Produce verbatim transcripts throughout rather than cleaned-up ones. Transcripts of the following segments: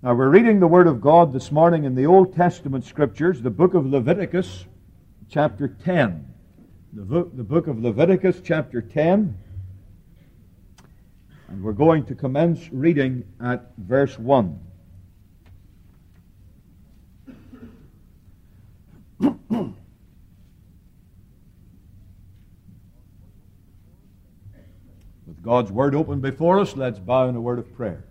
Now we're reading the Word of God this morning in the Old Testament Scriptures, the book of Leviticus, chapter ten. The book, the book of Leviticus, chapter ten. And we're going to commence reading at verse one. With God's Word open before us, let's bow in a word of prayer.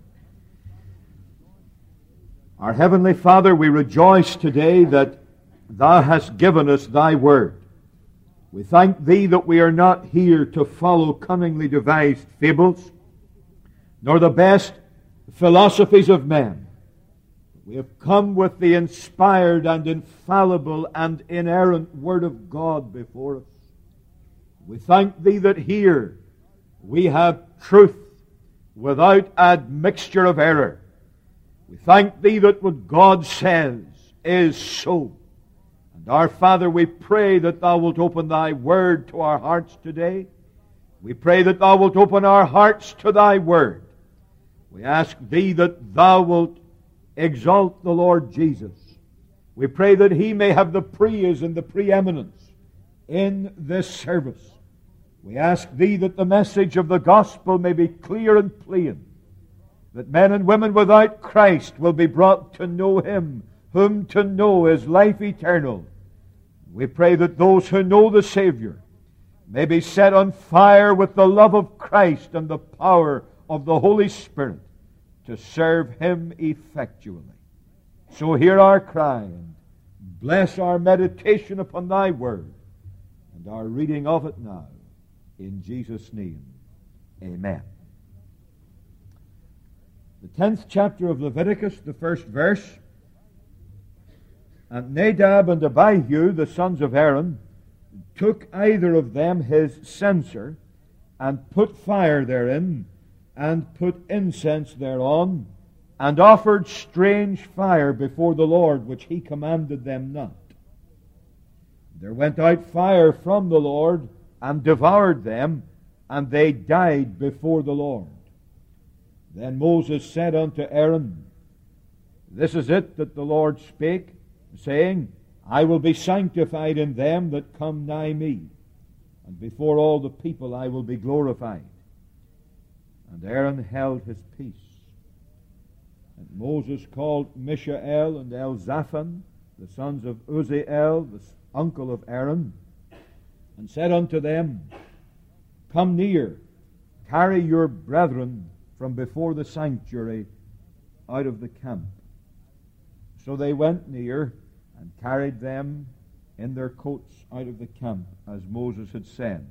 Our Heavenly Father, we rejoice today that Thou hast given us Thy Word. We thank Thee that we are not here to follow cunningly devised fables, nor the best philosophies of men. We have come with the inspired and infallible and inerrant Word of God before us. We thank Thee that here we have truth without admixture of error. We thank Thee that what God says is so. And our Father, we pray that Thou wilt open Thy Word to our hearts today. We pray that Thou wilt open our hearts to Thy Word. We ask Thee that Thou wilt exalt the Lord Jesus. We pray that He may have the praise and the preeminence in this service. We ask Thee that the message of the gospel may be clear and plain, that men and women without Christ will be brought to know Him, whom to know is life eternal. We pray that those who know the Savior may be set on fire with the love of Christ and the power of the Holy Spirit to serve Him effectually. So hear our cry and bless our meditation upon Thy Word and our reading of it now. In Jesus' name, amen. The tenth chapter of Leviticus, the first verse. And Nadab and Abihu, the sons of Aaron, took either of them his censer, and put fire therein, and put incense thereon, and offered strange fire before the Lord, which He commanded them not. There went out fire from the Lord, and devoured them, and they died before the Lord. Then Moses said unto Aaron, This is it that the Lord spake, saying, I will be sanctified in them that come nigh me, and before all the people I will be glorified. And Aaron held his peace. And Moses called Mishael and Elzaphan, the sons of Uzziel, the uncle of Aaron, and said unto them, Come near, carry your brethren from before the sanctuary out of the camp. So they went near and carried them in their coats out of the camp, as Moses had said.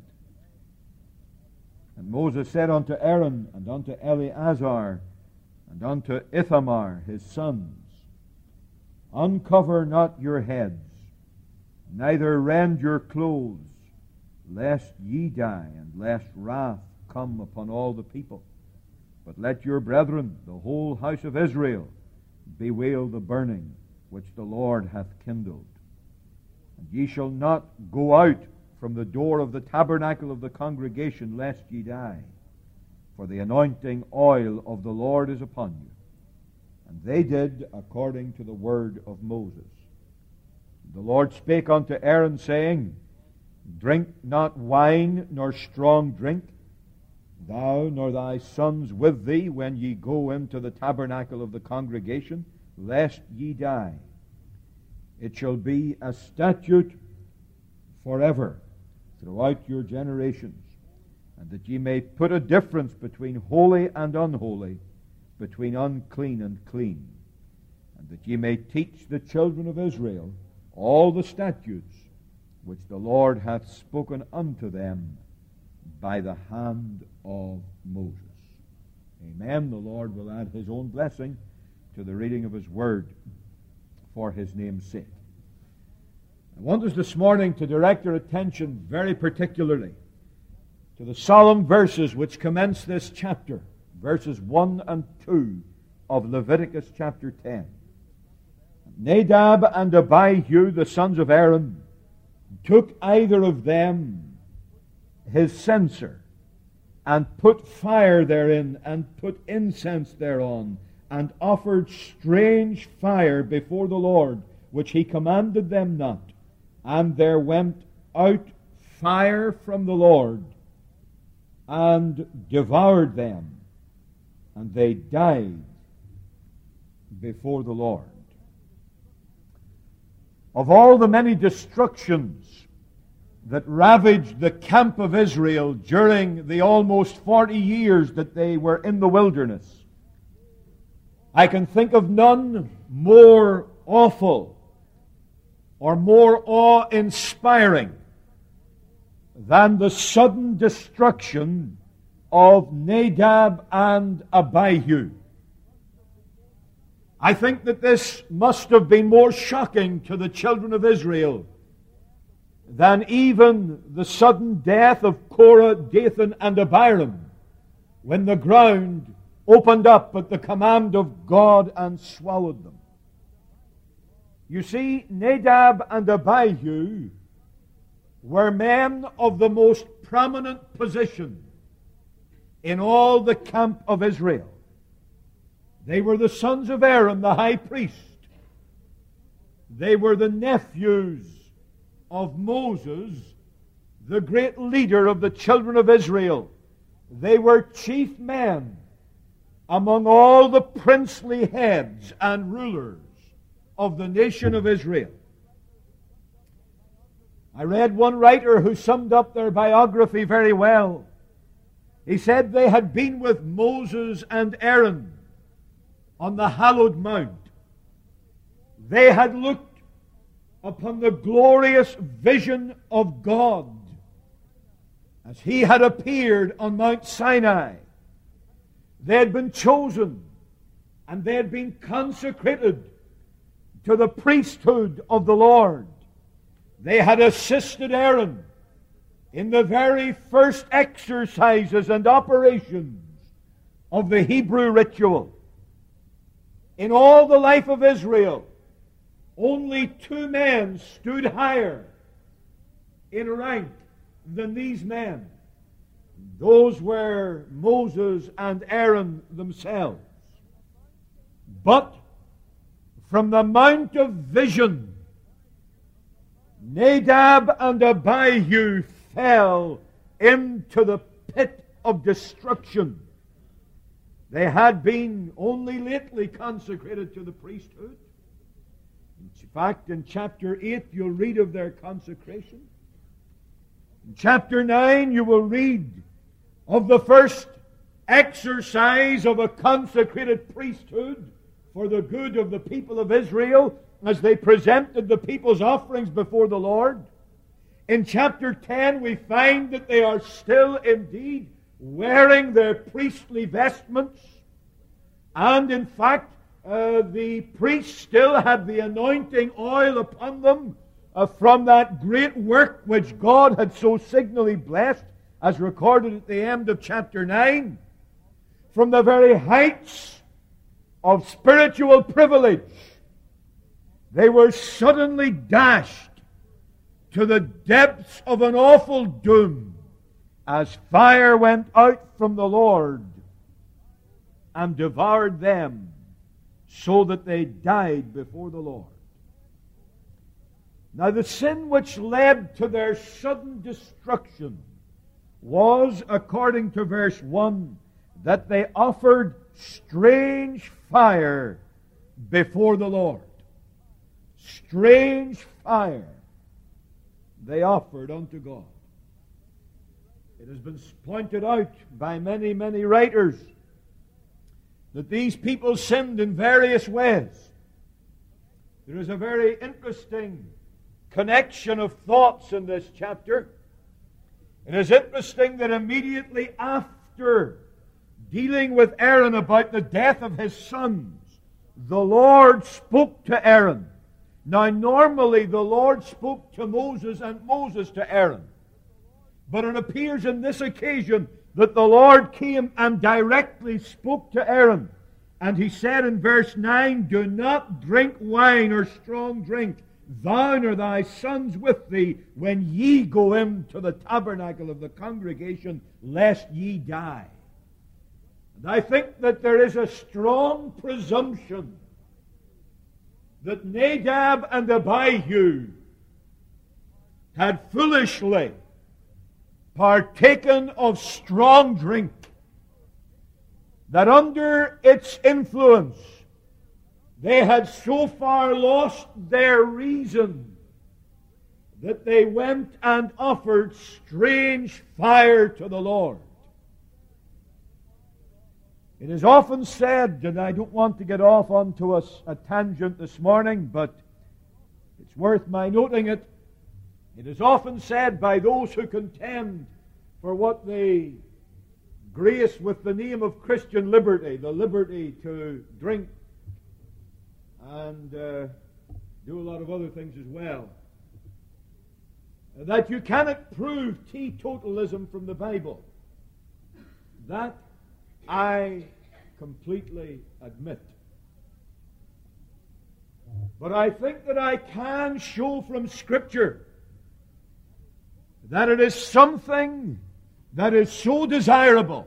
And Moses said unto Aaron and unto Eleazar and unto Ithamar his sons, Uncover not your heads, neither rend your clothes, lest ye die, and lest wrath come upon all the people. But let your brethren, the whole house of Israel, bewail the burning which the Lord hath kindled. And ye shall not go out from the door of the tabernacle of the congregation, lest ye die. For the anointing oil of the Lord is upon you. And they did according to the word of Moses. The Lord spake unto Aaron, saying, Drink not wine nor strong drink, thou nor thy sons with thee, when ye go into the tabernacle of the congregation, lest ye die. It shall be a statute forever throughout your generations, and that ye may put a difference between holy and unholy, between unclean and clean, and that ye may teach the children of Israel all the statutes which the Lord hath spoken unto them by the hand of Moses. Amen. The Lord will add His own blessing to the reading of His Word for His name's sake. I want us this morning to direct our attention very particularly to the solemn verses which commence this chapter, verses one and two of Leviticus chapter ten. Nadab and Abihu, the sons of Aaron, took either of them his censer, and put fire therein, and put incense thereon, and offered strange fire before the Lord, which he commanded them not. And there went out fire from the Lord, and devoured them, and they died before the Lord. Of all the many destructions that ravaged the camp of Israel during the almost forty years that they were in the wilderness, I can think of none more awful or more awe-inspiring than the sudden destruction of Nadab and Abihu. I think that this must have been more shocking to the children of Israel than even the sudden death of Korah, Dathan, and Abiram, when the ground opened up at the command of God and swallowed them. You see, Nadab and Abihu were men of the most prominent position in all the camp of Israel. They were the sons of Aaron, the high priest. They were the nephews of Moses, the great leader of the children of Israel. They were chief men among all the princely heads and rulers of the nation of Israel. I read one writer who summed up their biography very well. He said they had been with Moses and Aaron on the hallowed mount. They had looked upon the glorious vision of God as He had appeared on Mount Sinai. They had been chosen and they had been consecrated to the priesthood of the Lord. They had assisted Aaron in the very first exercises and operations of the Hebrew ritual. In all the life of Israel, only two men stood higher in rank than these men. Those were Moses and Aaron themselves. But from the Mount of Vision, Nadab and Abihu fell into the pit of destruction. They had been only lately consecrated to the priesthood. In fact, in chapter eight, you'll read of their consecration. In chapter nine, you will read of the first exercise of a consecrated priesthood for the good of the people of Israel as they presented the people's offerings before the Lord. In chapter ten, we find that they are still indeed wearing their priestly vestments. And in fact, uh, the priests still had the anointing oil upon them uh, from that great work which God had so signally blessed, as recorded at the end of chapter nine. From the very heights of spiritual privilege, they were suddenly dashed to the depths of an awful doom as fire went out from the Lord and devoured them, so that they died before the Lord. Now, the sin which led to their sudden destruction was, according to verse one, that they offered strange fire before the Lord. Strange fire they offered unto God. It has been pointed out by many, many writers that these people sinned in various ways. There is a very interesting connection of thoughts in this chapter. It is interesting that immediately after dealing with Aaron about the death of his sons, the Lord spoke to Aaron. Now, normally the Lord spoke to Moses and Moses to Aaron. But it appears in this occasion that the Lord came and directly spoke to Aaron. And He said in verse nine, "Do not drink wine or strong drink, thou nor thy sons with thee, when ye go into the tabernacle of the congregation, lest ye die." And I think that there is a strong presumption that Nadab and Abihu had foolishly partaken of strong drink, that under its influence they had so far lost their reason that they went and offered strange fire to the Lord. It is often said, and I don't want to get off onto a, a tangent this morning, but it's worth my noting it. It is often said by those who contend for what they grace with the name of Christian liberty, the liberty to drink and uh, do a lot of other things as well, that you cannot prove teetotalism from the Bible. That I completely admit. But I think that I can show from Scripture that it is something that is so desirable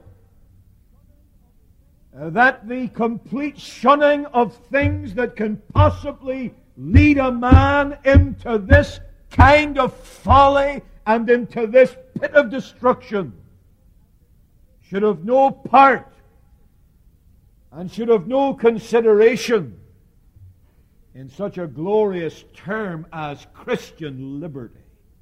uh, that the complete shunning of things that can possibly lead a man into this kind of folly and into this pit of destruction should have no part and should have no consideration in such a glorious term as Christian liberty.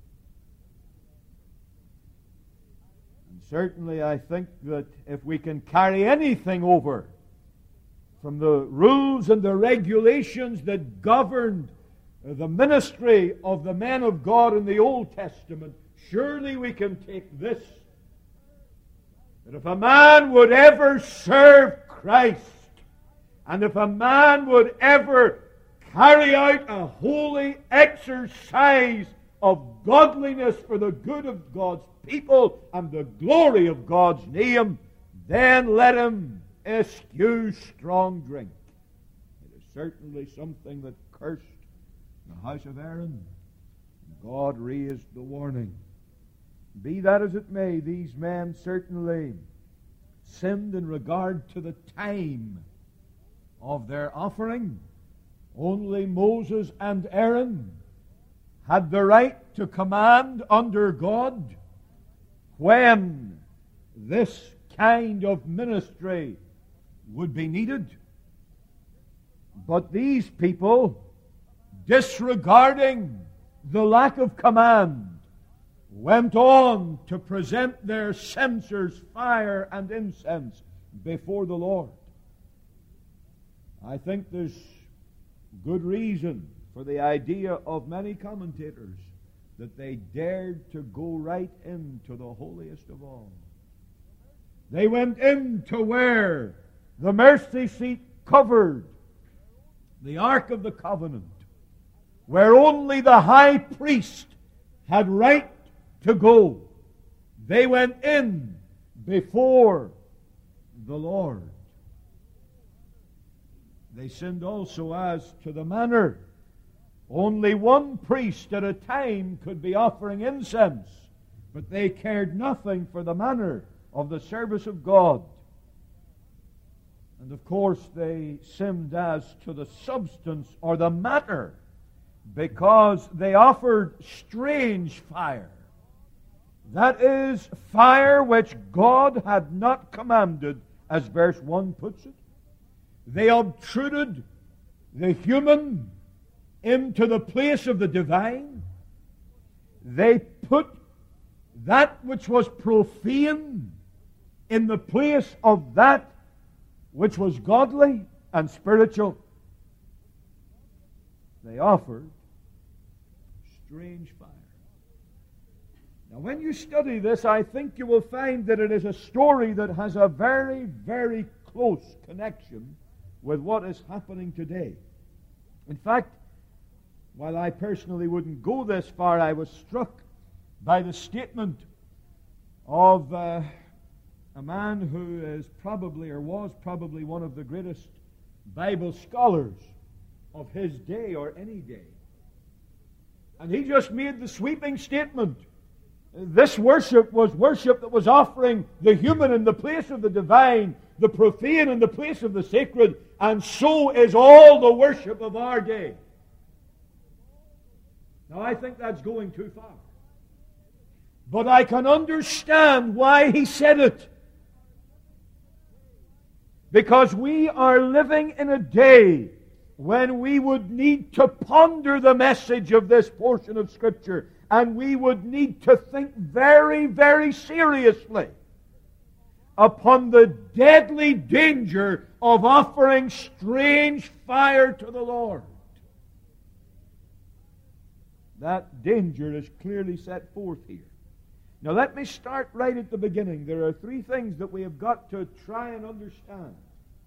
And certainly I think that if we can carry anything over from the rules and the regulations that governed the ministry of the men of God in the Old Testament, surely we can take this: that if a man would ever serve Christ, and if a man would ever carry out a holy exercise of godliness for the good of God's people and the glory of God's name, then let him eschew strong drink. It is certainly something that cursed the house of Aaron. God raised the warning. Be that as it may, these men certainly sinned in regard to the time of their offering. Only Moses and Aaron had the right to command under God when this kind of ministry would be needed. But these people, disregarding the lack of command, went on to present their censers, fire, and incense before the Lord. I think there's good reason for the idea of many commentators that they dared to go right into the holiest of all. They went in to where the mercy seat covered the Ark of the Covenant, where only the high priest had right to go. They went in before the Lord. They sinned also as to the manner. Only one priest at a time could be offering incense, but they cared nothing for the manner of the service of God. And of course they sinned as to the substance or the matter, because they offered strange fire. That is, fire which God had not commanded, as verse one puts it. They obtruded the human into the place of the divine. They put that which was profane in the place of that which was godly and spiritual. They offered strange fire. Now, when you study this, I think you will find that it is a story that has a very, very close connection with what is happening today. In fact, while I personally wouldn't go this far, I was struck by the statement of uh, a man who is probably, or was probably, one of the greatest Bible scholars of his day or any day. And he just made the sweeping statement: this worship was worship that was offering the human in the place of the divine, the profane in the place of the sacred, and so is all the worship of our day. Now, I think that's going too far. But I can understand why he said it. Because we are living in a day when we would need to ponder the message of this portion of Scripture, and we would need to think very, very seriously upon the deadly danger of offering strange fire to the Lord. That danger is clearly set forth here. Now let me start right at the beginning. There are three things that we have got to try and understand.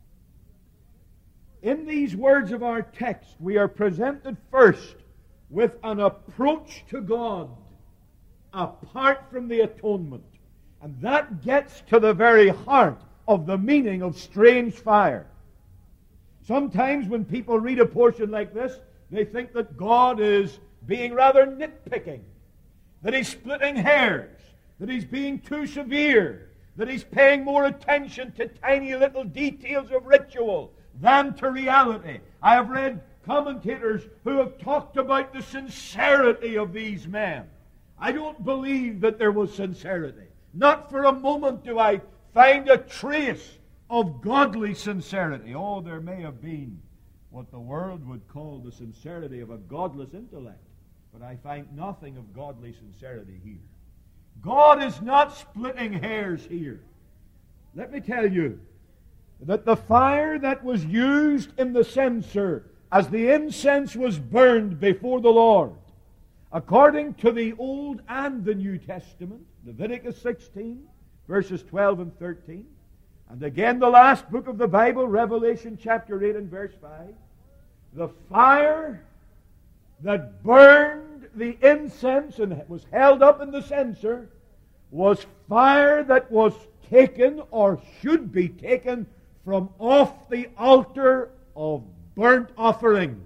In these words of our text, we are presented first with an approach to God apart from the atonement. And that gets to the very heart of the meaning of strange fire. Sometimes when people read a portion like this, they think that God is being rather nitpicking, that He's splitting hairs, that He's being too severe, that He's paying more attention to tiny little details of ritual than to reality. I have read commentators who have talked about the sincerity of these men. I don't believe that there was sincerity. Not for a moment do I find a trace of godly sincerity. Oh, there may have been what the world would call the sincerity of a godless intellect, but I find nothing of godly sincerity here. God is not splitting hairs here. Let me tell you that the fire that was used in the censer as the incense was burned before the Lord, according to the Old and the New Testament, Leviticus sixteen, verses twelve and thirteen, and again the last book of the Bible, Revelation chapter eight and verse five, the fire that burned the incense and was held up in the censer was fire that was taken, or should be taken, from off the altar of burnt offering.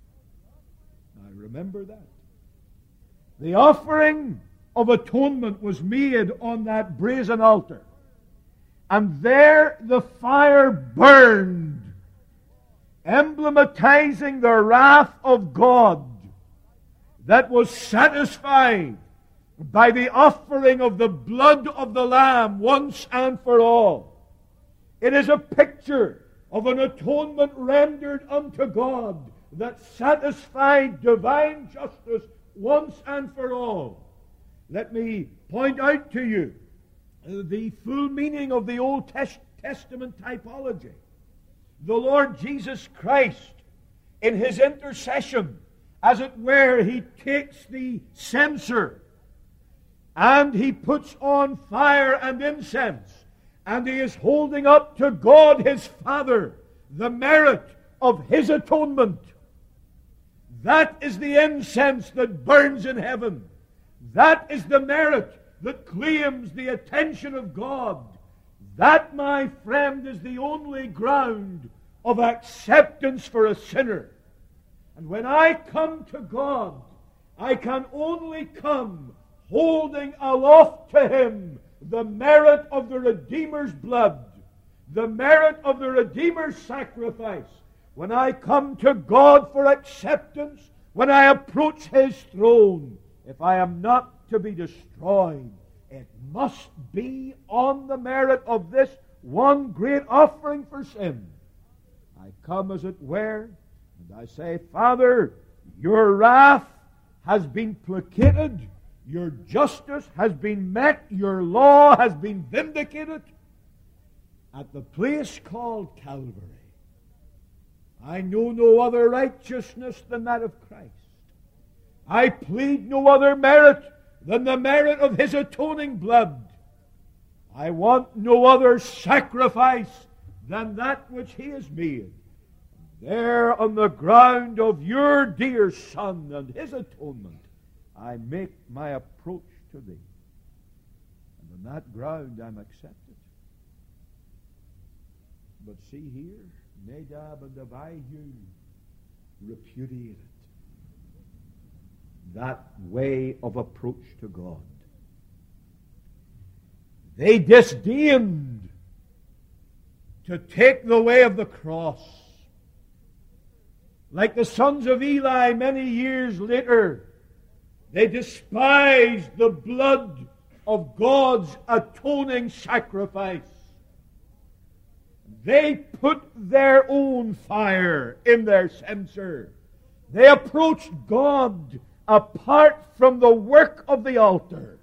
Now remember that. The offering of atonement was made on that brazen altar. And there the fire burned, emblematizing the wrath of God that was satisfied by the offering of the blood of the Lamb once and for all. It is a picture of an atonement rendered unto God that satisfied divine justice once and for all. Let me point out to you the full meaning of the Old Testament typology. The Lord Jesus Christ, in His intercession, as it were, He takes the censer and He puts on fire and incense, and He is holding up to God His Father the merit of His atonement. That is the incense that burns in heaven. That is the merit that claims the attention of God. That, my friend, is the only ground of acceptance for a sinner. And when I come to God, I can only come holding aloft to Him the merit of the Redeemer's blood, the merit of the Redeemer's sacrifice. When I come to God for acceptance, when I approach His throne, if I am not to be destroyed, it must be on the merit of this one great offering for sin. I come, as it were, and I say, Father, your wrath has been placated, your justice has been met, your law has been vindicated at the place called Calvary. I know no other righteousness than that of Christ. I plead no other merit than the merit of His atoning blood. I want no other sacrifice than that which He has made. There on the ground of your dear Son and His atonement, I make my approach to Thee. And on that ground I'm accepted. But see here, Nadab and Abihu repudiated that way of approach to God. They disdained to take the way of the cross. Like the sons of Eli many years later, they despised the blood of God's atoning sacrifice. They put their own fire in their censer. They approached God apart from the work of the altar.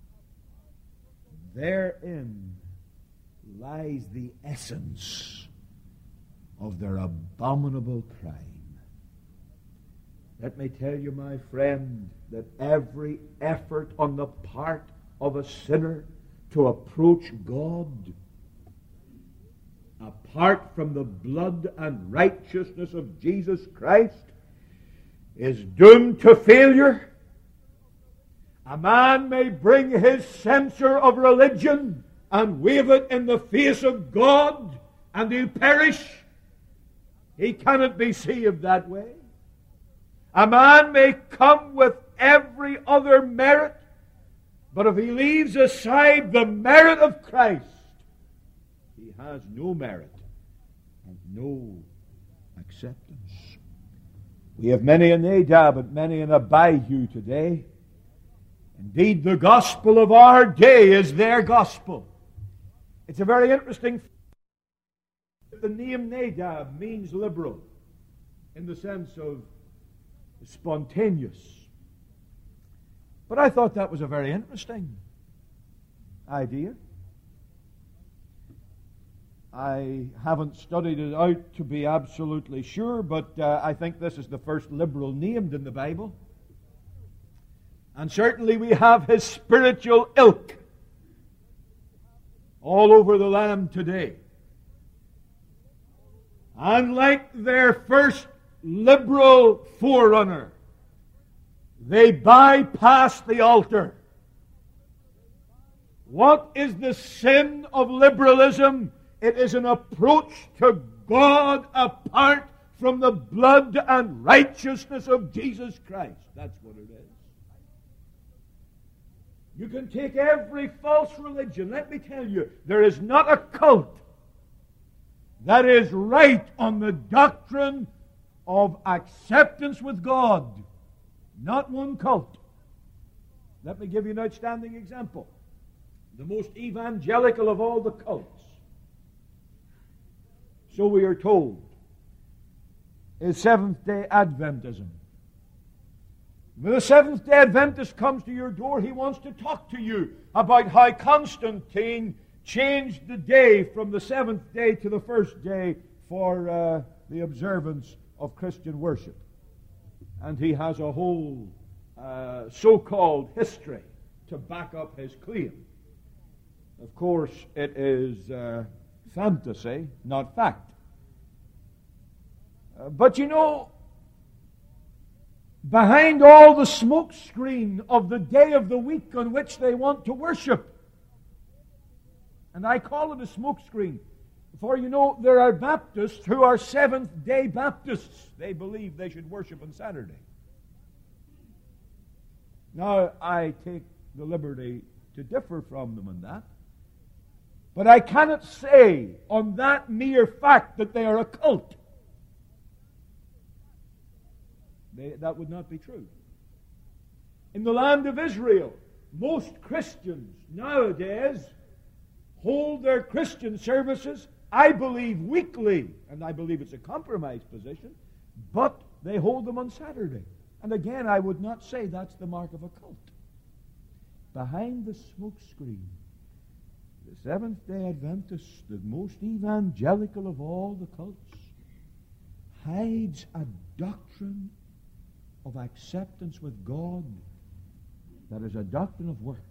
Therein lies the essence of their abominable crime. Let me tell you, my friend, that every effort on the part of a sinner to approach God apart from the blood and righteousness of Jesus Christ is doomed to failure. A man may bring his censer of religion and wave it in the face of God, and he'll perish. He cannot be saved that way. A man may come with every other merit, but if he leaves aside the merit of Christ, he has no merit and no acceptance. We have many a Nadab and many an Abihu today. Indeed, the gospel of our day is their gospel. It's a very interesting fact. The name Nadab means liberal in the sense of spontaneous. But I thought that was a very interesting idea. I haven't studied it out to be absolutely sure, but uh, I think this is the first liberal named in the Bible. And certainly we have his spiritual ilk all over the land today. And like their first liberal forerunner, they bypass the altar. What is the sin of liberalism? It is an approach to God apart from the blood and righteousness of Jesus Christ. That's what it is. You can take every false religion. Let me tell you, there is not a cult that is right on the doctrine of acceptance with God. Not one cult. Let me give you an outstanding example. The most evangelical of all the cults, so we are told, is Seventh-day Adventism. When the Seventh-day Adventist comes to your door, he wants to talk to you about how Constantine changed the day from the seventh day to the first day for uh, the observance of Christian worship. And he has a whole uh, so-called history to back up his claim. Of course, it is uh, fantasy, not fact. Uh, but you know, behind all the smoke screen of the day of the week on which they want to worship, and I call it a smoke screen, for you know, there are Baptists who are Seventh-day Baptists. They believe they should worship on Saturday. Now, I take the liberty to differ from them on that. But I cannot say on that mere fact that they are a cult. They, that would not be true. In the land of Israel, most Christians nowadays hold their Christian services, I believe, weekly, and I believe it's a compromise position, but they hold them on Saturday. And again, I would not say that's the mark of a cult. Behind the smoke screen, the Seventh-day Adventist, the most evangelical of all the cults, hides a doctrine of acceptance with God that is a doctrine of works,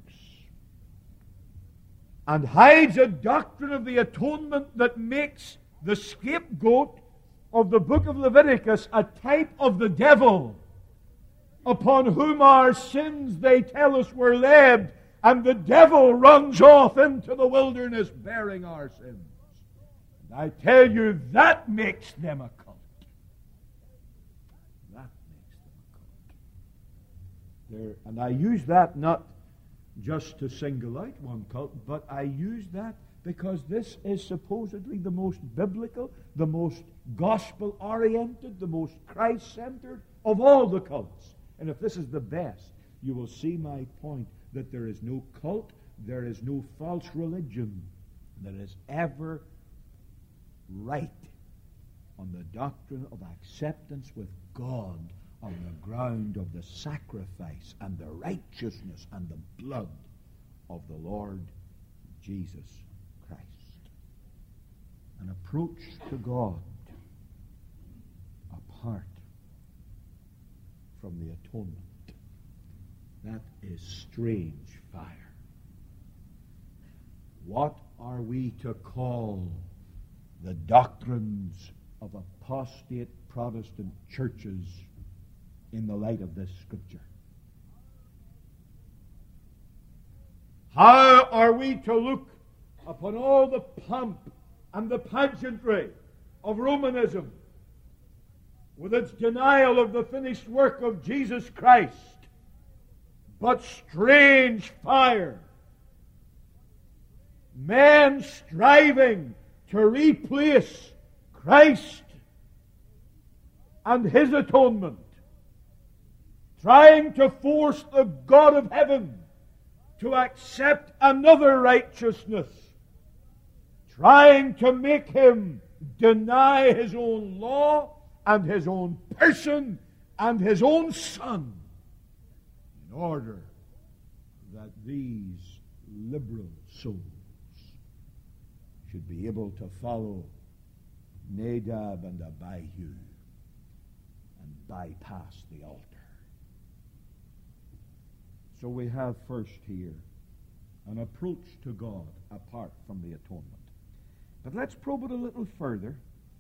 and hides a doctrine of the atonement that makes the scapegoat of the book of Leviticus a type of the devil, upon whom our sins, they tell us, were laid, and the devil runs off into the wilderness bearing our sins. And I tell you, that makes them a cult. That makes them a cult. They're, and I use that not just to single out one cult, but I use that because this is supposedly the most biblical, the most gospel-oriented, the most Christ-centered of all the cults. And if this is the best, you will see my point that there is no cult, there is no false religion that is ever right on the doctrine of acceptance with God on the ground of the sacrifice and the righteousness and the blood of the Lord Jesus Christ. An approach to God apart from the atonement. That is strange fire. What are we to call the doctrines of apostate Protestant churches in the light of this Scripture? How are we to look upon all the pomp and the pageantry of Romanism, with its denial of the finished work of Jesus Christ, but strange fire? Men striving to replace Christ and His atonement, trying to force the God of heaven to accept another righteousness, trying to make Him deny His own law and His own person and His own Son, in order that these liberal souls should be able to follow Nadab and Abihu and bypass the altar. So we have first here an approach to God apart from the atonement. But let's probe it a little further,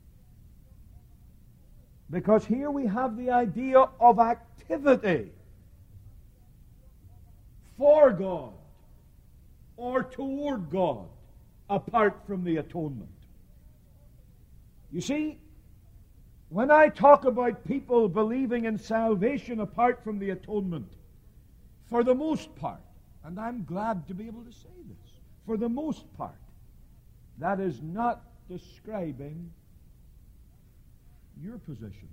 because here we have the idea of activity for God or toward God apart from the atonement. You see, when I talk about people believing in salvation apart from the atonement, for the most part, and I'm glad to be able to say this, for the most part, that is not describing your position.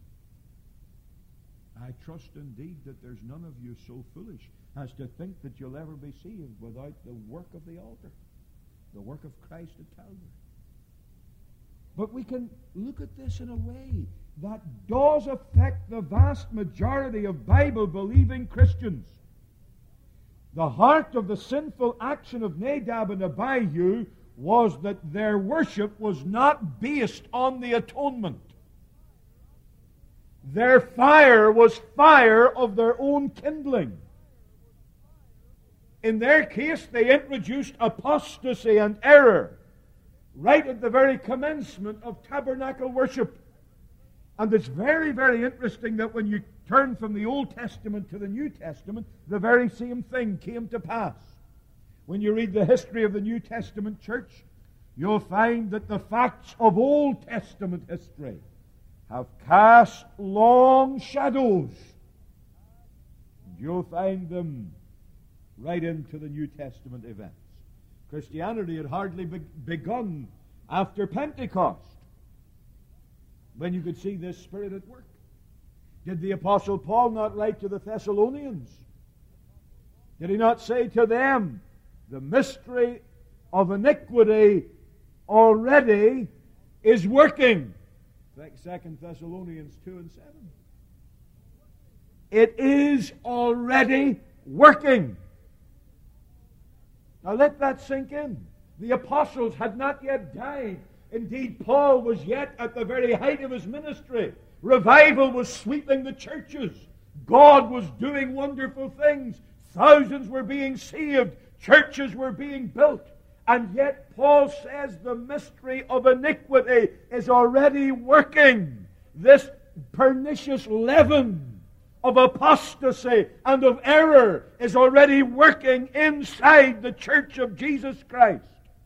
I trust indeed that there's none of you so foolish as to think that you'll ever be saved without the work of the altar, the work of Christ at Calvary. But we can look at this in a way that does affect the vast majority of Bible-believing Christians. The heart of the sinful action of Nadab and Abihu was that their worship was not based on the atonement. Their fire was fire of their own kindling. In their case, they introduced apostasy and error right at the very commencement of tabernacle worship. And it's very, very interesting that when you turn from the Old Testament to the New Testament, the very same thing came to pass. When you read the history of the New Testament church, you'll find that the facts of Old Testament history have cast long shadows. And you'll find them right into the New Testament events. Christianity had hardly be- begun after Pentecost, when you could see this Spirit at work. Did the Apostle Paul not write to the Thessalonians? Did he not say to them, the mystery of iniquity already is working? Second Thessalonians two and seven. It is already working. Now let that sink in. The apostles had not yet died. Indeed, Paul was yet at the very height of his ministry. Revival was sweeping the churches. God was doing wonderful things. Thousands were being saved. Churches were being built. And yet Paul says the mystery of iniquity is already working. This pernicious leaven of apostasy and of error is already working inside the church of Jesus Christ.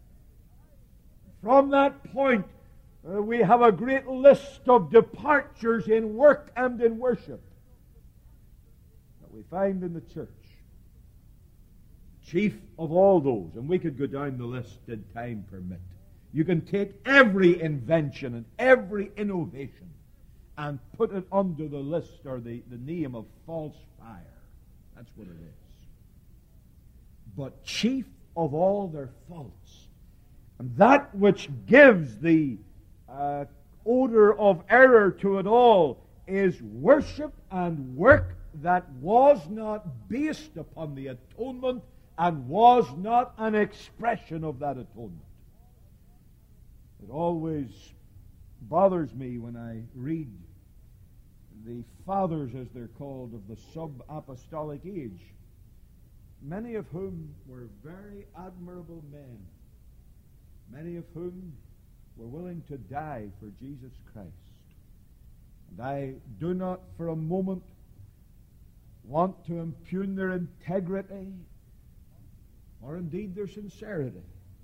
From that point, uh, we have a great list of departures in work and in worship that we find in the church. chief of all those, and we could go down the list did time permit. You can take every invention and every innovation and put it under the list or the, the name of false fire. That's what it is. But chief of all their faults, and that which gives the uh, odor of error to it all, is worship and work that was not based upon the atonement and was not an expression of that atonement. It always bothers me when I read the fathers, as they're called, of the sub-apostolic age, many of whom were very admirable men, many of whom were willing to die for Jesus Christ. And I do not for a moment want to impugn their integrity or indeed their sincerity.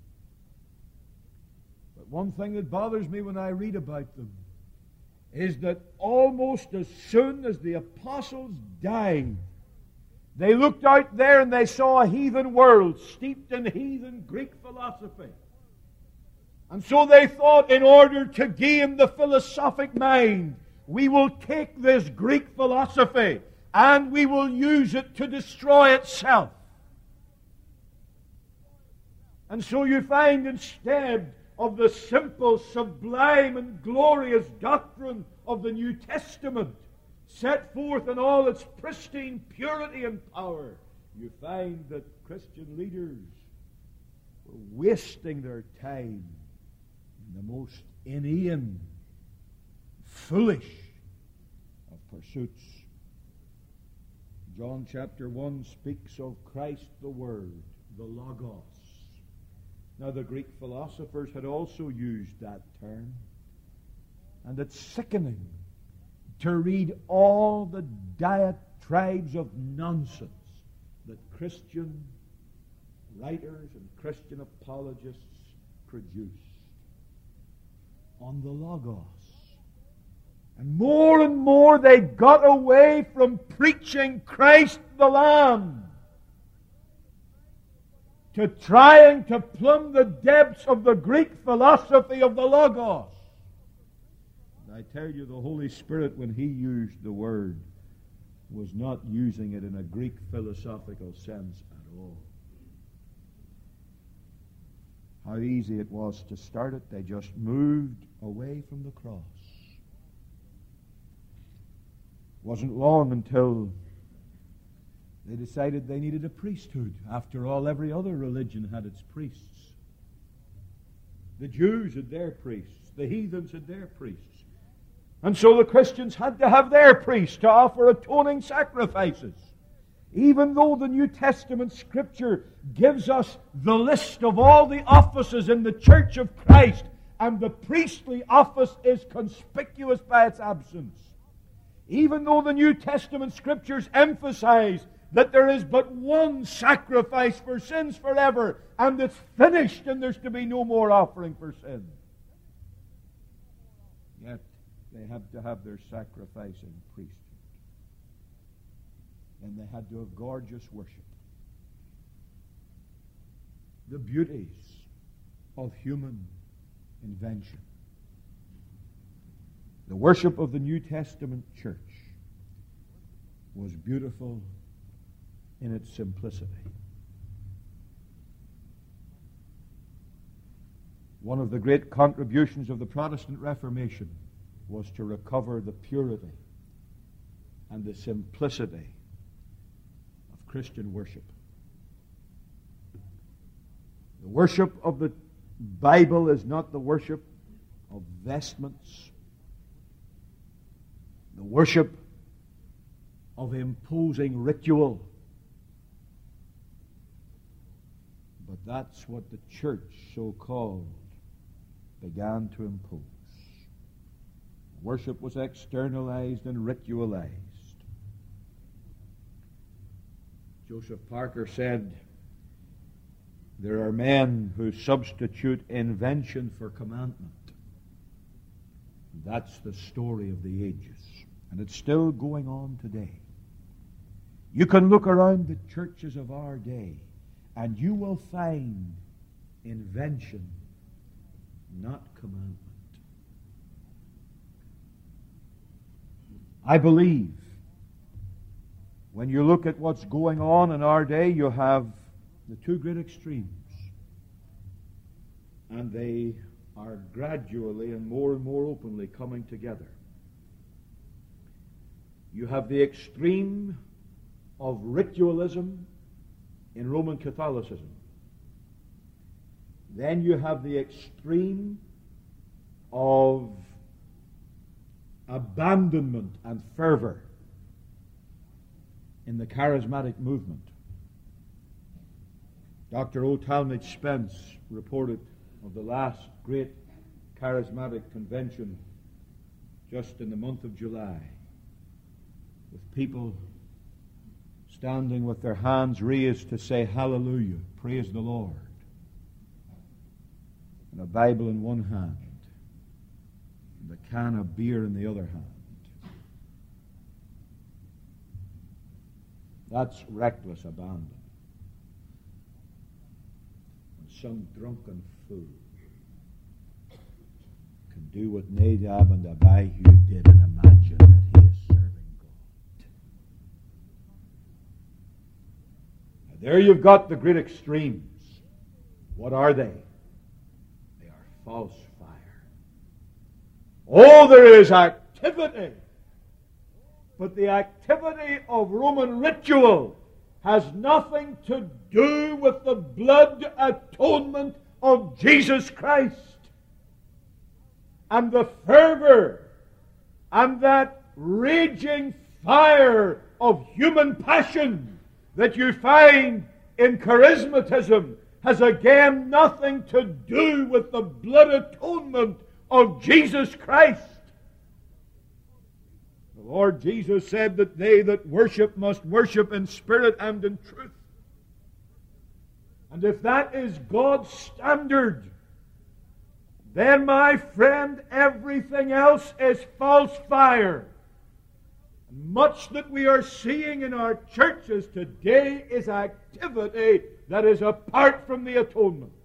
But one thing that bothers me when I read about them is that almost as soon as the apostles died, they looked out there and they saw a heathen world steeped in heathen Greek philosophy. And so they thought, in order to gain the philosophic mind, we will take this Greek philosophy and we will use it to destroy itself. And so you find, instead of the simple, sublime, and glorious doctrine of the New Testament set forth in all its pristine purity and power, you find that Christian leaders were wasting their time in the most inane, foolish of pursuits. John chapter one speaks of Christ the Word, the Logos. Now, the Greek philosophers had also used that term. And it's sickening to read all the diatribes of nonsense that Christian writers and Christian apologists produced on the Logos. And more and more they got away from preaching Christ the Lamb to trying to plumb the depths of the Greek philosophy of the Logos. And I tell you, the Holy Spirit, when He used the word, was not using it in a Greek philosophical sense at all. How easy it was to start it. They just moved away from the cross. It wasn't long until they decided they needed a priesthood. After all, every other religion had its priests. The Jews had their priests. The heathens had their priests. And so the Christians had to have their priests to offer atoning sacrifices. Even though the New Testament Scripture gives us the list of all the offices in the Church of Christ, and the priestly office is conspicuous by its absence. Even though the New Testament Scriptures emphasize that there is but one sacrifice for sins forever, and it's finished, and there's to be no more offering for sin. Yet they had to have their sacrificing priesthood. And they had to have gorgeous worship. The beauties of human invention. The worship of the New Testament church was beautiful in its simplicity. One of the great contributions of the Protestant Reformation was to recover the purity and the simplicity of Christian worship. The worship of the Bible is not the worship of vestments, the worship of imposing ritual. But that's what the church, so-called, began to impose. Worship was externalized and ritualized. Joseph Parker said, there are men who substitute invention for commandment. That's the story of the ages. And it's still going on today. You can look around the churches of our day, And you will find invention, not commandment. I believe when you look at what's going on in our day, you have the two great extremes. And they are gradually and more and more openly coming together. You have the extreme of ritualism in Roman Catholicism. Then you have the extreme of abandonment and fervor in the charismatic movement. Doctor O. Talmage Spence reported of the last great charismatic convention just in the month of July, with people standing with their hands raised to say hallelujah, praise the Lord, and a Bible in one hand and a can of beer in the other hand. That's reckless abandon. And some drunken fool can do what Nadab and Abihu did and imagine that he is serving God. Now there you've got the great extremes. What are they? They are false fire. Oh, there is activity. But the activity of Roman ritual has nothing to do with the blood atonement of Jesus Christ. And the fervor and that raging fire of human passion that you find in charismatism has again nothing to do with the blood atonement of Jesus Christ. The Lord Jesus said that they that worship must worship in spirit and in truth. And if that is God's standard, then, my friend, everything else is false fire. Much that we are seeing in our churches today is activity that is apart from the atonement.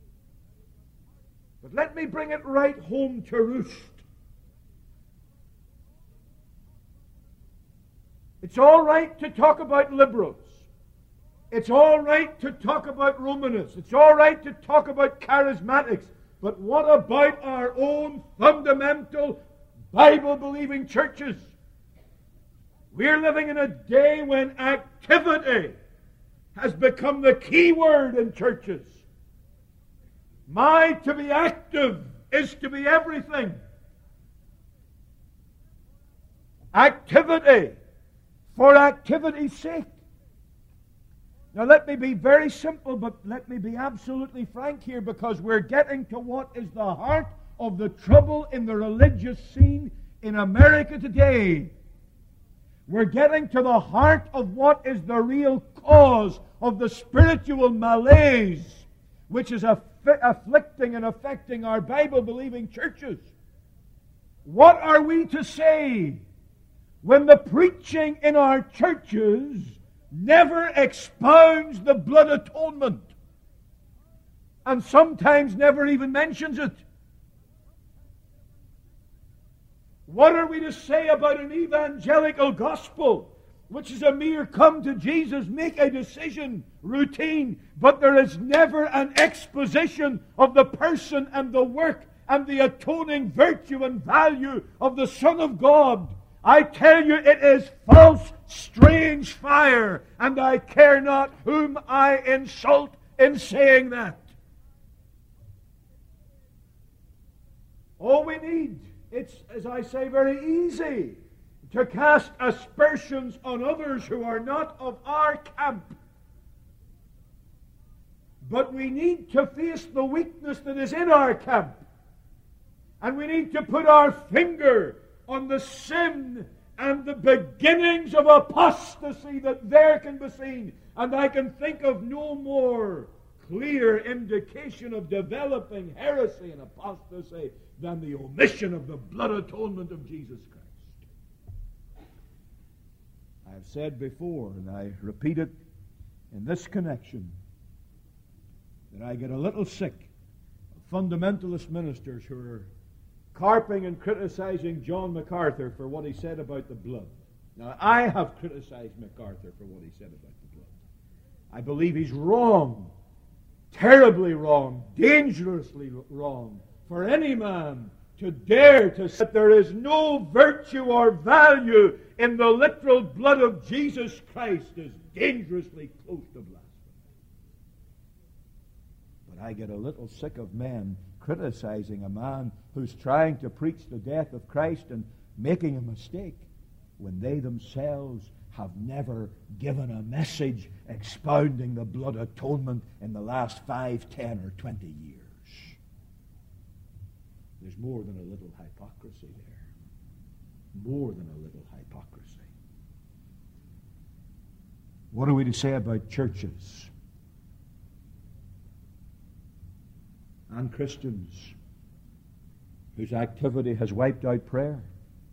But let me bring it right home to roost. It's all right to talk about liberals. It's all right to talk about Romanists. It's all right to talk about charismatics. But what about our own fundamental Bible-believing churches? We're living in a day when activity has become the key word in churches. My, to be active is to be everything. Activity for activity's sake. Now let me be very simple, but let me be absolutely frank here, because we're getting to what is the heart of the trouble in the religious scene in America today. We're getting to the heart of what is the real cause of the spiritual malaise which is aff- afflicting and affecting our Bible-believing churches. What are we to say when the preaching in our churches never expounds the blood atonement, and sometimes never even mentions it? What are we to say about an evangelical gospel, which is a mere come to Jesus, make a decision routine, but there is never an exposition of the person and the work and the atoning virtue and value of the Son of God? I tell you, it is false, strange fire, and I care not whom I insult in saying that. All we need, it's, as I say, very easy to cast aspersions on others who are not of our camp. But we need to face the weakness that is in our camp. And we need to put our finger on the sin and the beginnings of apostasy that there can be seen. And I can think of no more clear indication of developing heresy and apostasy than the omission of the blood atonement of Jesus Christ. I've said before, and I repeat it in this connection, that I get a little sick of fundamentalist ministers who are carping and criticizing John MacArthur for what he said about the blood. Now, I have criticized MacArthur for what he said about the blood. I believe he's wrong, terribly wrong, dangerously wrong, for any man to dare to say that there is no virtue or value in the literal blood of Jesus Christ is dangerously close to blasphemy. But I get a little sick of men criticizing a man who's trying to preach the death of Christ and making a mistake when they themselves have never given a message expounding the blood atonement in the last five, ten, or twenty years. There's more than a little hypocrisy there. More than a little hypocrisy. What are we to say about churches and Christians whose activity has wiped out prayer?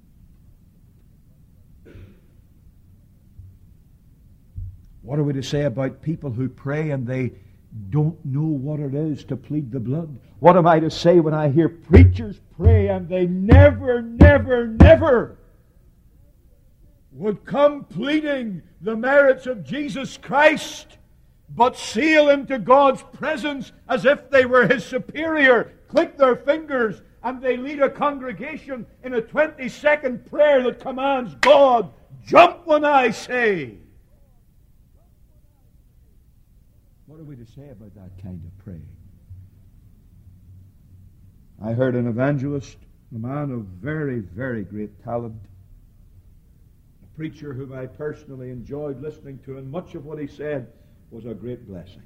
What are we to say about people who pray and they don't know what it is to plead the blood? What am I to say when I hear preachers pray and they never, never, never would come pleading the merits of Jesus Christ, but sail into God's presence as if they were His superior, click their fingers, and they lead a congregation in a twenty-second prayer that commands God, jump when I say. What are we to say about that kind of praying? I heard an evangelist, a man of very, very great talent, a preacher whom I personally enjoyed listening to, and much of what he said was a great blessing.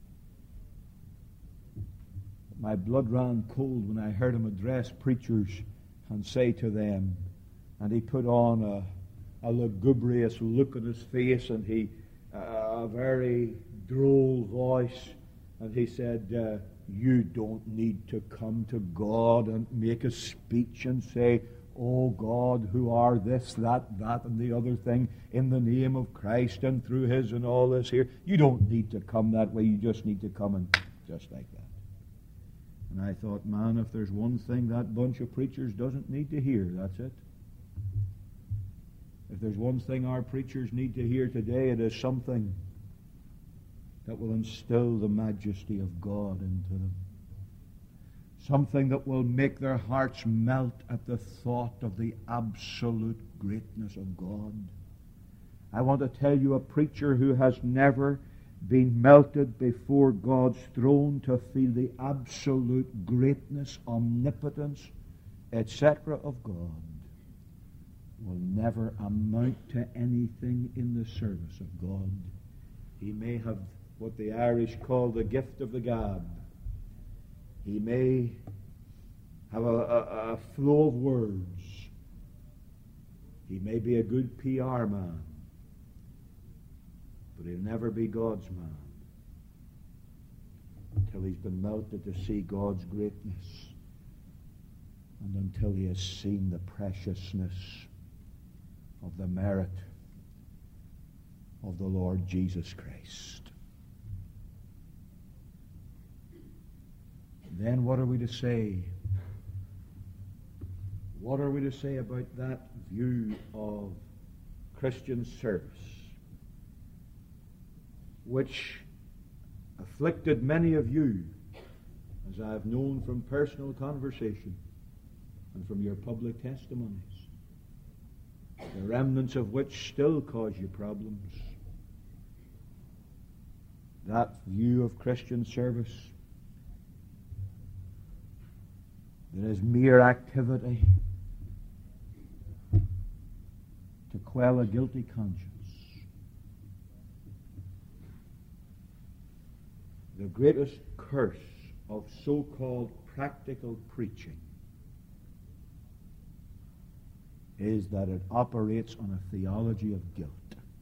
My blood ran cold when I heard him address preachers and say to them, and he put on a, a lugubrious look on his face, and he uh, a very droll voice, and he said, uh, you don't need to come to God and make a speech and say, oh God, who are this, that, that, and the other thing, in the name of Christ and through His and all this here. You don't need to come that way. You just need to come and just like that. And I thought, man, if there's one thing that bunch of preachers doesn't need to hear, that's it. If there's one thing our preachers need to hear today, it is something that will instill the majesty of God into them. Something that will make their hearts melt at the thought of the absolute greatness of God. I want to tell you, a preacher who has never been melted before God's throne to feel the absolute greatness, omnipotence, et cetera of God will never amount to anything in the service of God. He may have what the Irish call the gift of the gab. He may have a, a, a flow of words. He may be a good P R man, but he'll never be God's man until he's been melted to see God's greatness and until he has seen the preciousness of the merit of the Lord Jesus Christ. Then what are we to say? What are we to say about that view of Christian service, which afflicted many of you, as I have known from personal conversation and from your public testimonies, the remnants of which still cause you problems? That view of Christian service that is mere activity to quell a guilty conscience. The greatest curse of so-called practical preaching is that it operates on a theology of guilt.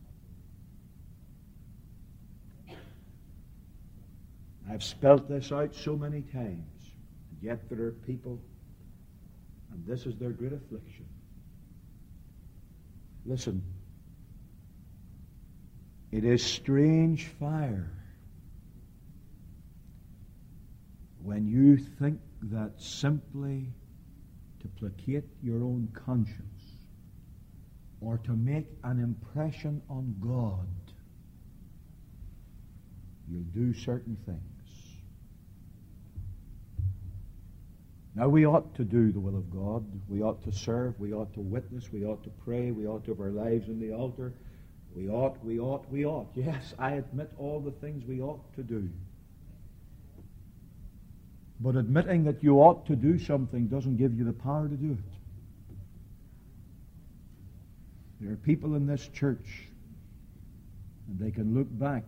I've spelt this out so many times. Yet there are people, and this is their great affliction. Listen, it is strange fire when you think that simply to placate your own conscience or to make an impression on God, you'll do certain things. Now, we ought to do the will of God. We ought to serve. We ought to witness. We ought to pray. We ought to have our lives on the altar. We ought, we ought, we ought. Yes, I admit all the things we ought to do. But admitting that you ought to do something doesn't give you the power to do it. There are people in this church, and they can look back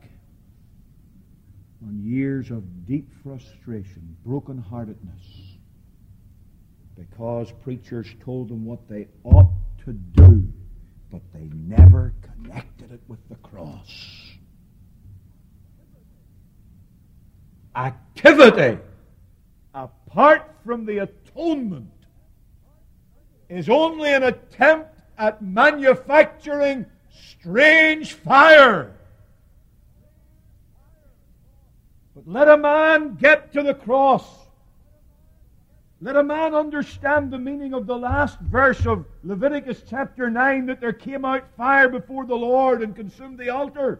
on years of deep frustration, brokenheartedness, because preachers told them what they ought to do, but they never connected it with the cross. Activity, apart from the atonement, is only an attempt at manufacturing strange fire. But let a man get to the cross. Let a man understand the meaning of the last verse of Leviticus chapter nine, that there came out fire before the Lord and consumed the altar.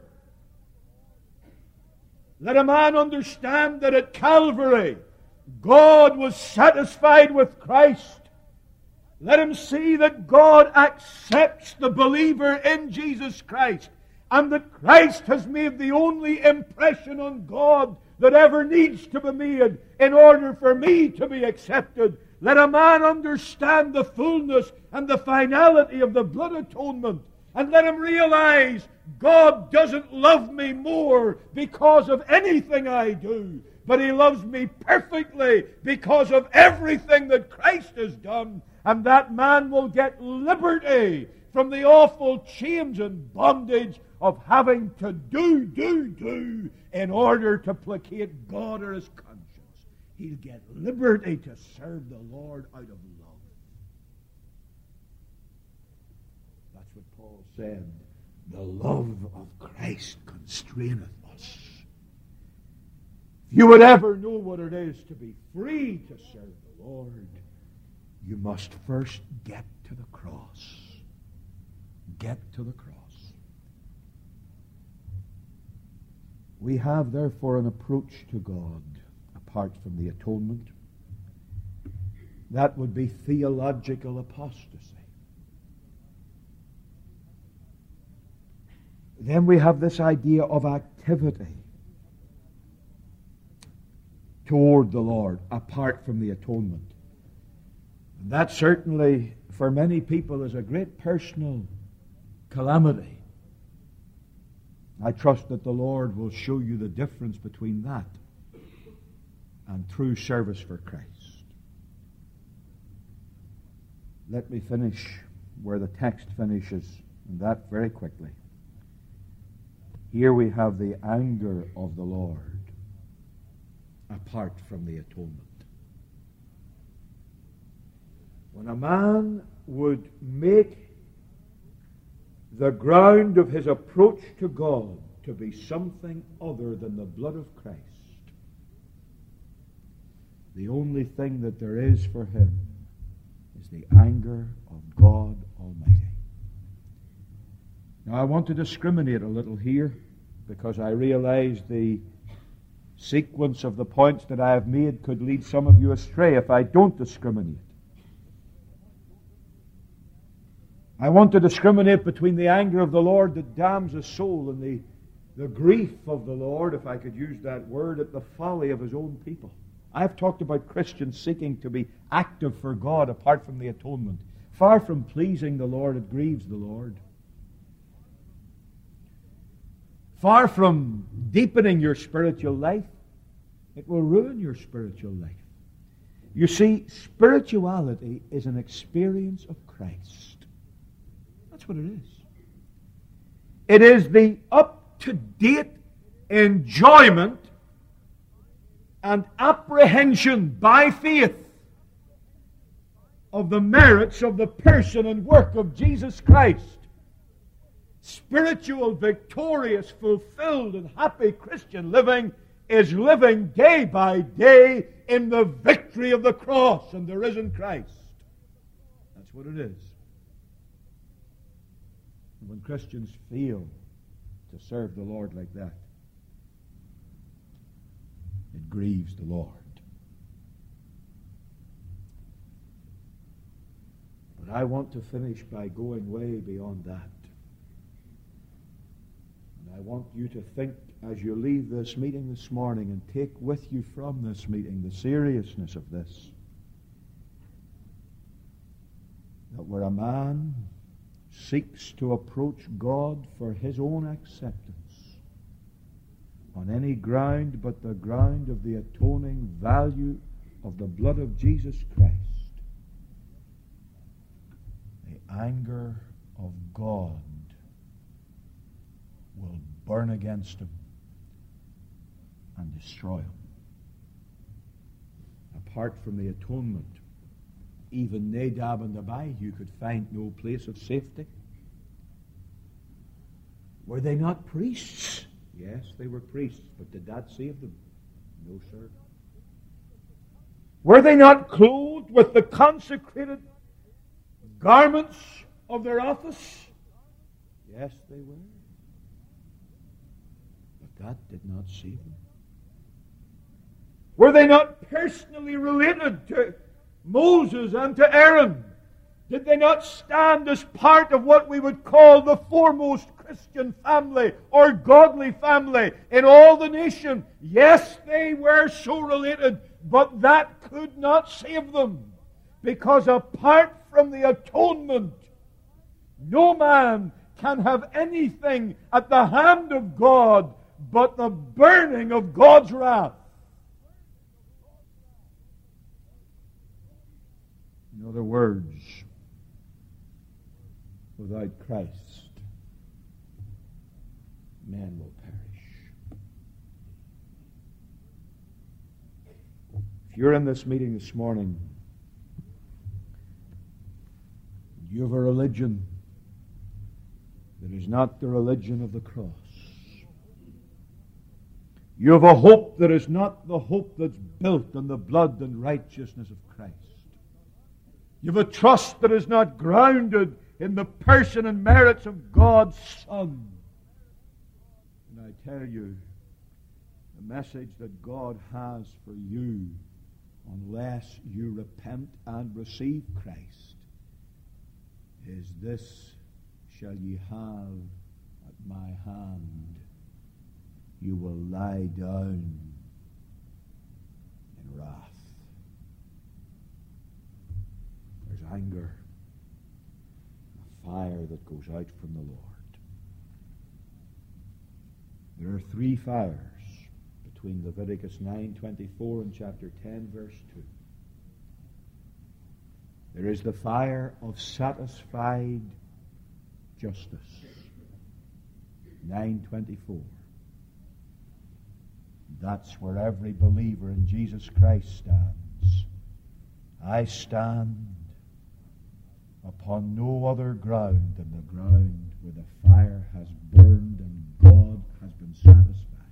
Let a man understand that at Calvary, God was satisfied with Christ. Let him see that God accepts the believer in Jesus Christ, and that Christ has made the only impression on God that ever needs to be made in order for me to be accepted. Let a man understand the fullness and the finality of the blood atonement, and let him realize God doesn't love me more because of anything I do, but He loves me perfectly because of everything that Christ has done. And that man will get liberty from the awful chains and bondage of having to do, do, do in order to placate God or his conscience. He'll get liberty to serve the Lord out of love. That's what Paul said. The love of Christ constraineth us. If you would ever know what it is to be free to serve the Lord, you must first get to the cross. Get to the cross. We have, therefore, an approach to God apart from the atonement. That would be theological apostasy. Then we have this idea of activity toward the Lord apart from the atonement. And that certainly, for many people, is a great personal calamity. I trust that the Lord will show you the difference between that and true service for Christ. Let me finish where the text finishes, and that very quickly. Here we have the anger of the Lord apart from the atonement. When a man would make the ground of his approach to God to be something other than the blood of Christ, the only thing that there is for him is the anger of God Almighty. Now, I want to discriminate a little here because I realize the sequence of the points that I have made could lead some of you astray if I don't discriminate. I want to discriminate between the anger of the Lord that damns a soul and the, the grief of the Lord, if I could use that word, at the folly of His own people. I've talked about Christians seeking to be active for God apart from the atonement. Far from pleasing the Lord, it grieves the Lord. Far from deepening your spiritual life, it will ruin your spiritual life. You see, spirituality is an experience of Christ. That's what it is. It is the up-to-date enjoyment and apprehension by faith of the merits of the person and work of Jesus Christ. Spiritual, victorious, fulfilled, and happy Christian living is living day by day in the victory of the cross and the risen Christ. That's what it is. And when Christians fail to serve the Lord like that, it grieves the Lord. But I want to finish by going way beyond that. And I want you to think as you leave this meeting this morning and take with you from this meeting the seriousness of this. That where a man seeks to approach God for his own acceptance on any ground but the ground of the atoning value of the blood of Jesus Christ, the anger of God will burn against him and destroy him. Apart from the atonement, even Nadab and Abihu could find no place of safety. Were they not priests? Yes, they were priests, but did that save them? No, sir. Were they not clothed with the consecrated garments of their office? Yes, they were. But that did not save them. Were they not personally related to Moses and to Aaron? Did they not stand as part of what we would call the foremost Christian family or godly family in all the nation? Yes, they were so related, but that could not save them, because apart from the atonement, no man can have anything at the hand of God but the burning of God's wrath. In other words, without Christ, man will perish. If you're in this meeting this morning, you have a religion that is not the religion of the cross. You have a hope that is not the hope that's built on the blood and righteousness of Christ. You have a trust that is not grounded in the person and merits of God's Son. And I tell you, the message that God has for you, unless you repent and receive Christ, is this: shall ye have at my hand, you will lie down in wrath. There's anger, a fire that goes out from the Lord. There are three fires between Leviticus nine twenty-four and chapter ten verse two. There is the fire of satisfied justice, nine twenty-four. That's where every believer in Jesus Christ stands. I stand upon no other ground than the ground where the fire has burned and God has been satisfied.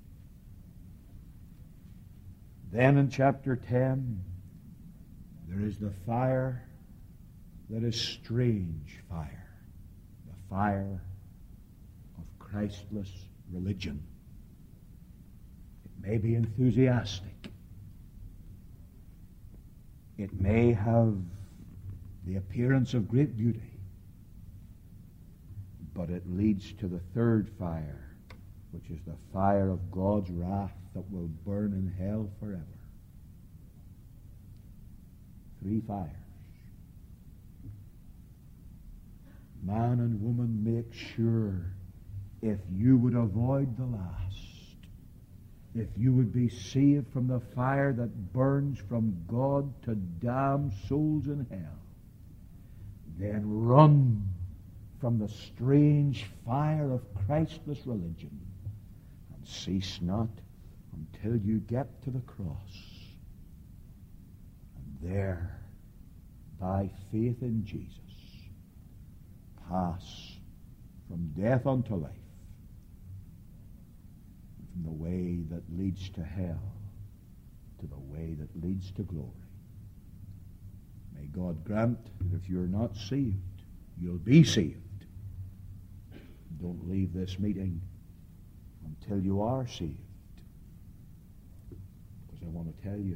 Then in chapter ten, there is the fire that is strange fire, the fire of Christless religion. It may be enthusiastic. It may have the appearance of great beauty, but it leads to the third fire, which is the fire of God's wrath that will burn in hell forever. Three fires. Man and woman, make sure, if you would avoid the last, if you would be saved from the fire that burns from God to damn souls in hell, then run from the strange fire of Christless religion and cease not until you get to the cross. And there, by faith in Jesus, pass from death unto life, from the way that leads to hell to the way that leads to glory. May God grant that if you're not saved, you'll be saved. Don't leave this meeting until you are saved. Because I want to tell you,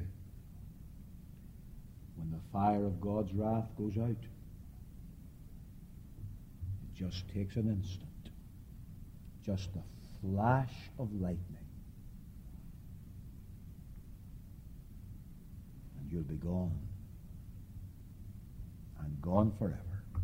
when the fire of God's wrath goes out, it just takes an instant, just a flash of lightning, and you'll be gone, and gone forever.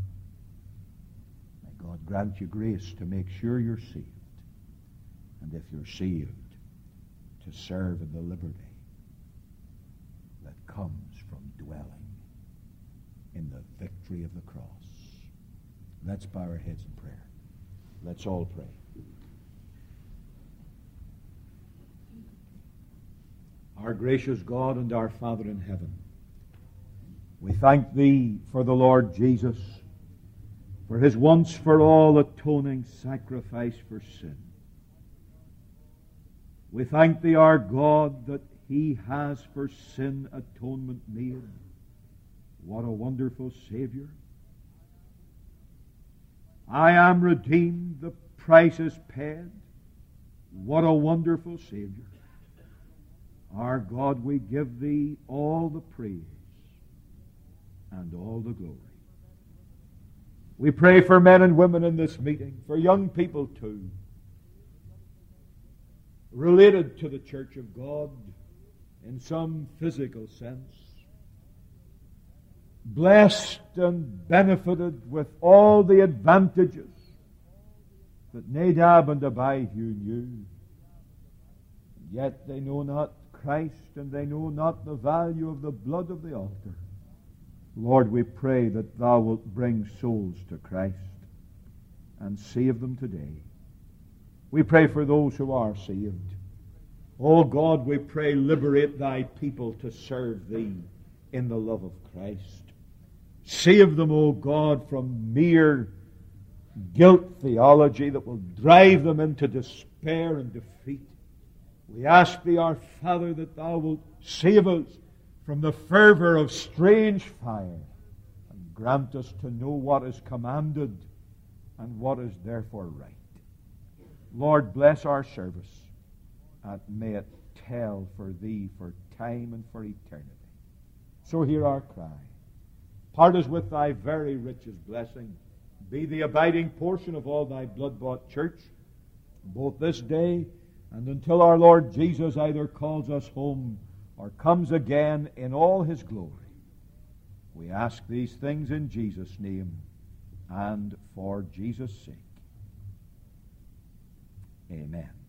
May God grant you grace to make sure you're saved, and if you're saved, to serve in the liberty that comes from dwelling in the victory of the cross. Let's bow our heads in prayer. Let's all pray. Our gracious God and our Father in heaven, we thank Thee for the Lord Jesus, for His once-for-all atoning sacrifice for sin. We thank Thee, our God, that He has for sin atonement made. What a wonderful Savior. I am redeemed, the price is paid. What a wonderful Savior. Our God, we give Thee all the praise and all the glory. We pray for men and women in this meeting, for young people too, related to the Church of God in some physical sense, blessed and benefited with all the advantages that Nadab and Abihu knew. Yet they know not Christ, and they know not the value of the blood of the altar. Lord, we pray that Thou wilt bring souls to Christ and save them today. We pray for those who are saved. Oh God, we pray, liberate Thy people to serve Thee in the love of Christ. Save them, O God, from mere guilt theology that will drive them into despair and defeat. We ask Thee, our Father, that Thou wilt save us from the fervor of strange fire and grant us to know what is commanded and what is therefore right. Lord, bless our service, and may it tell for Thee for time and for eternity. So hear our cry. Part us with Thy very richest blessing. Be the abiding portion of all Thy blood-bought church, both this day and until our Lord Jesus either calls us home or comes again in all His glory. We ask these things in Jesus' name and for Jesus' sake. Amen.